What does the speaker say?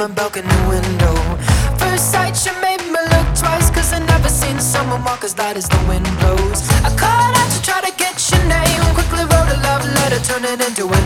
my balcony window. First sight, she made me look twice, cause I never seen someone walk as light as the wind blows. I called out to try to get your name, quickly wrote a love letter, turned it into a